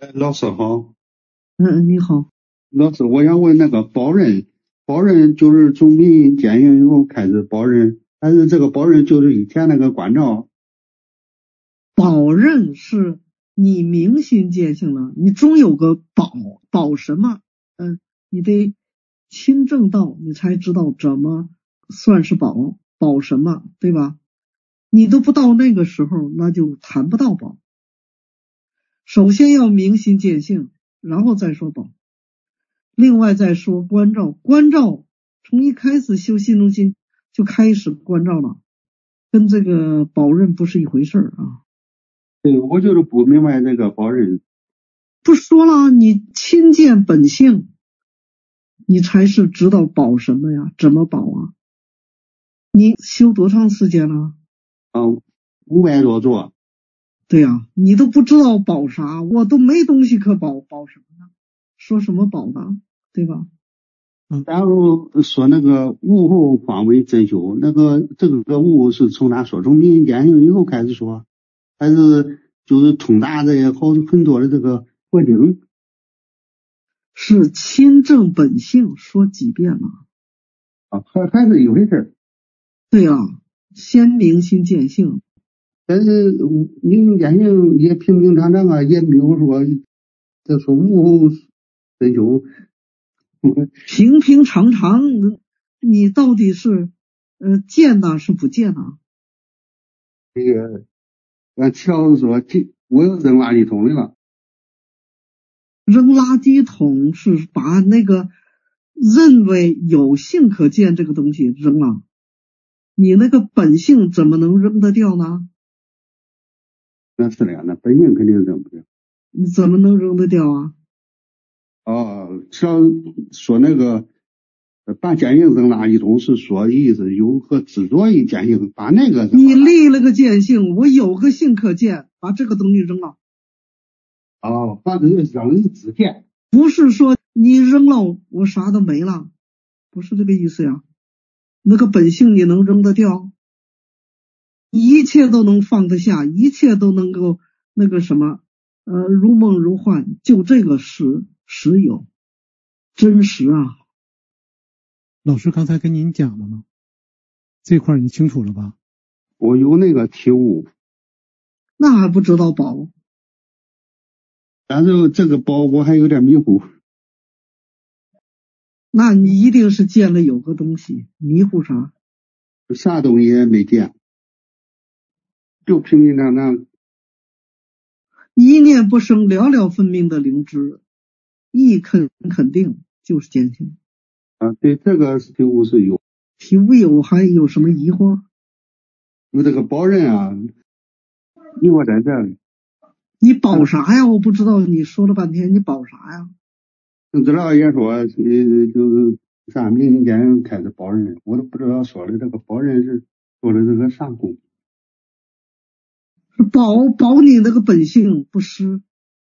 老师好。 你好。 老师，我想问那个保人就是从民营监狱以后开始保人，还是这个保人就是以前那个关照？ 保任是你明心见性了，你终有个保什么？你得亲证道，你才知道怎么算是保什么，对吧？你都不到那个时候，那就谈不到保。首先要明心见性，然后再说保。另外再说关照，从一开始修心中心就开始关照了，跟这个保任不是一回事啊。 对，我就是不明白这个保人。 不说了，你亲见本性，你才是知道保什么呀？怎么保啊？你修多长时间了 ？500多座。 对呀，你都不知道保啥，我都没东西可保，保什么呢？说什么保呢？对吧？ 然后说那个悟后方为真修，这个悟是从哪说？从民营监狱以后开始说，还是就是通达这些很多的这个佛经？ 是亲证本性，说几遍了还是一回事。 对啊，先明心见性。 但是民营监狱也平平常常啊，也没有说这说悟后真修。 平平常常，你到底是见呐是不见呐？ 这个俺乔说我要扔垃圾桶里了。 扔垃圾桶是把那个认为有性可见这个东西扔了，你那个本性怎么能扔得掉呢？ 那是的，那本性肯定扔不掉。 你怎么能扔得掉啊？ 只要说那个把见性扔垃圾桶是说意思有个执着于见性，把那个你立了个见性，我有个性可见，把这个东西扔了。 把这个扔一直见， 不是说你扔了我啥都没了，不是这个意思呀。那个本性你能扔得掉？一切都能放得下，一切都能够那个什么如梦如幻，就这个实有真实啊。 老师刚才跟您讲了吗？这块你清楚了吧？ 我有那个体悟。 那还不知道保？ 但是这个保我还有点迷糊。 那你一定是见了有个东西，迷糊啥？ 啥东西也没见，就平平常常。 一念不生，了了分明的灵知，一肯定就是见性。 对，这个体悟是有。 体悟有，还有什么疑惑？ 有这个保人啊，疑惑在这里。 你保啥呀？我不知道，你说了半天，你保啥呀？ 知道也说就是啥民营监狱开始保人，我都不知道说的这个保人是说的这个啥功。 保你那个本性不失。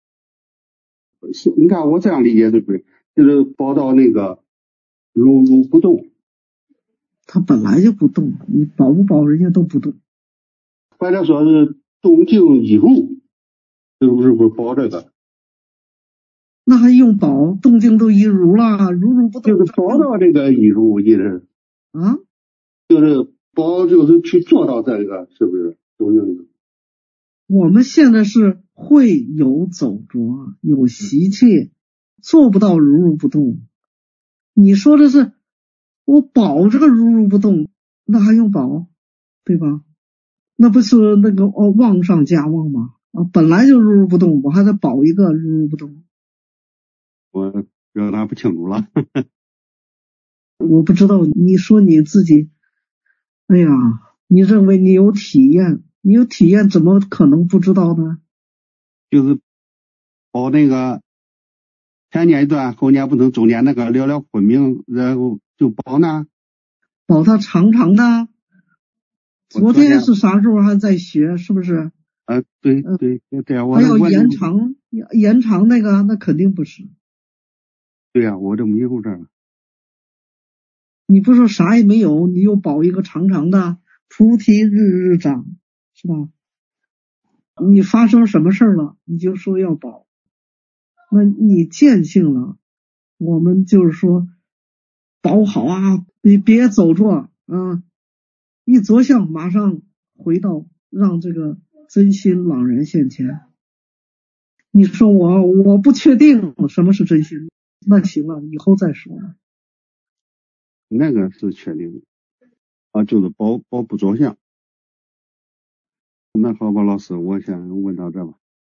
你看我这样理解对不对？就是保到那个如如不动。 他本来就不动，你保不保人家都不动。 或者说是动静已入，是不是保这个？ 那还用保？动静都已如了，如不动。 就是保到这个已入意思啊？ 就是保，就是去做到这个，是不是？ 我们现在是会有走着，有习气，做不到如不动。你说的是我保这个如不动，那还用保？对吧？那不是那个妄上加妄吗？本来就如不动，我还得保一个如不动。 我表达不清楚了。 我不知道，你说你自己，哎呀，你认为你有体验，你有体验怎么可能不知道呢？ 就是保那个前年一段，后年不能，中间那个了了分明，然后就保呢？ 保它长长的。昨天是啥时候还在学，是不是？ 对对对， 还要延长那个，那肯定不是。 对呀，我这迷糊这儿了。 你不说啥也没有，你又保一个长长的菩提日日长，是吧？你发生什么事了，你就说要保。 那你见性了，我们就是说保好啊，你别走错啊，一着相马上回到让这个真心朗然现前。你说我不确定什么是真心，那行了，以后再说。 那个是确定的啊，就是保不着相。那好吧，老师，我先问到这吧。